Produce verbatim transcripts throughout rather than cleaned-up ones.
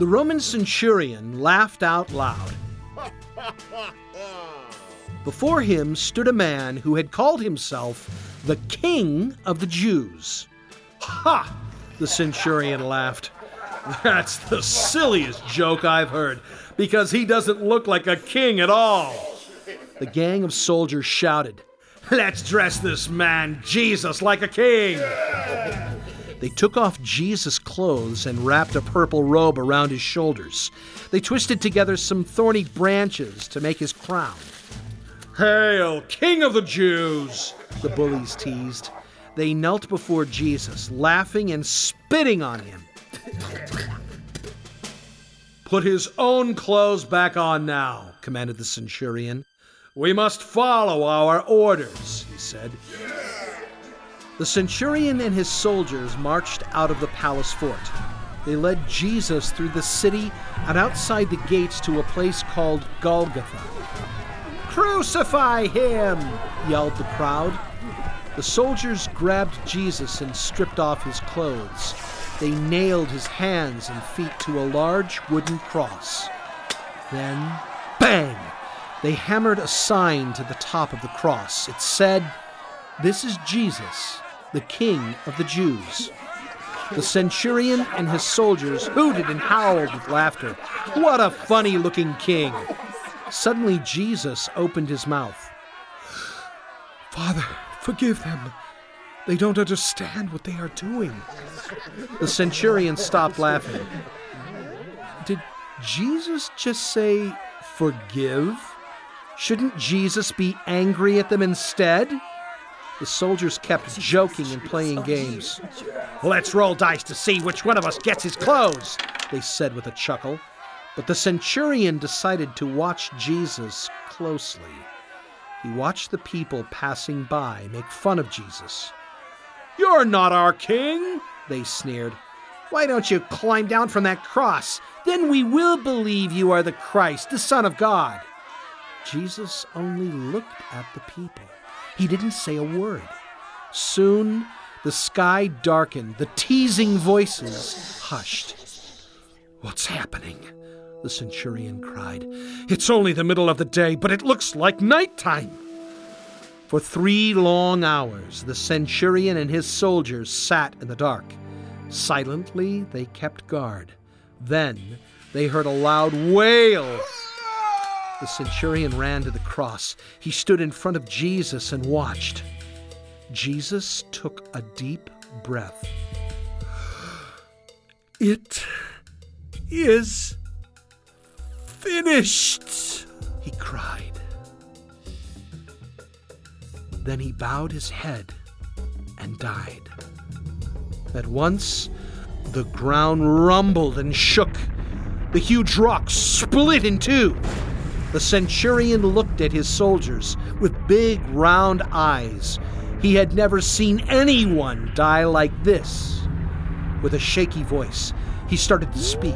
The Roman centurion laughed out loud. Before him stood a man who had called himself the King of the Jews. Ha! The centurion laughed. That's the silliest joke I've heard, because he doesn't look like a king at all. The gang of soldiers shouted, "Let's dress this man, Jesus, like a king!" They took off Jesus' clothes and wrapped a purple robe around his shoulders. They twisted together some thorny branches to make his crown. "Hail, King of the Jews!" the bullies teased. They knelt before Jesus, laughing and spitting on him. "Put his own clothes back on now," commanded the centurion. "We must follow our orders," he said. The centurion and his soldiers marched out of the palace fort. They led Jesus through the city and outside the gates to a place called Golgotha. "Crucify him!" yelled the crowd. The soldiers grabbed Jesus and stripped off his clothes. They nailed his hands and feet to a large wooden cross. Then, bang! They hammered a sign to the top of the cross. It said, "This is Jesus, the King of the Jews." The centurion and his soldiers hooted and howled with laughter. What a funny-looking king! Suddenly, Jesus opened his mouth. "Father, forgive them. They don't understand what they are doing." The centurion stopped laughing. Did Jesus just say, "forgive"? Shouldn't Jesus be angry at them instead? The soldiers kept joking and playing games. "Let's roll dice to see which one of us gets his clothes," they said with a chuckle. But the centurion decided to watch Jesus closely. He watched the people passing by make fun of Jesus. "You're not our king," they sneered. "Why don't you climb down from that cross? Then we will believe you are the Christ, the Son of God." Jesus only looked at the people. He didn't say a word. Soon, the sky darkened. The teasing voices hushed. "What's happening?" the centurion cried. "It's only the middle of the day, but it looks like nighttime." For three long hours, the centurion and his soldiers sat in the dark. Silently, they kept guard. Then, they heard a loud wail. The centurion ran to the cross. He stood in front of Jesus and watched. Jesus took a deep breath. "It is finished," he cried. Then he bowed his head and died. At once, the ground rumbled and shook. The huge rock split in two. The centurion looked at his soldiers with big, round eyes. He had never seen anyone die like this. With a shaky voice, he started to speak.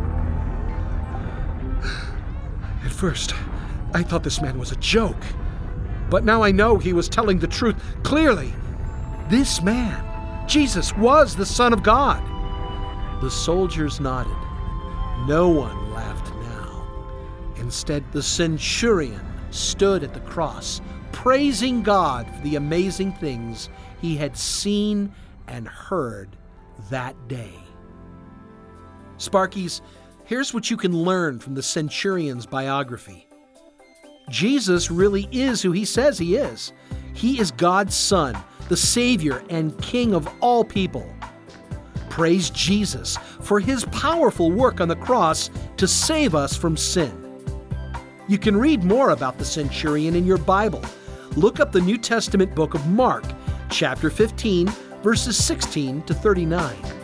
"At first, I thought this man was a joke. But now I know he was telling the truth clearly. This man, Jesus, was the Son of God." The soldiers nodded. No one laughed now. Instead, the centurion stood at the cross, praising God for the amazing things he had seen and heard that day. Sparkies, here's what you can learn from the centurion's biography. Jesus really is who he says he is. He is God's Son, the Savior and King of all people. Praise Jesus for his powerful work on the cross to save us from sin. You can read more about the centurion in your Bible. Look up the New Testament book of Mark, chapter fifteen, verses sixteen to thirty-nine.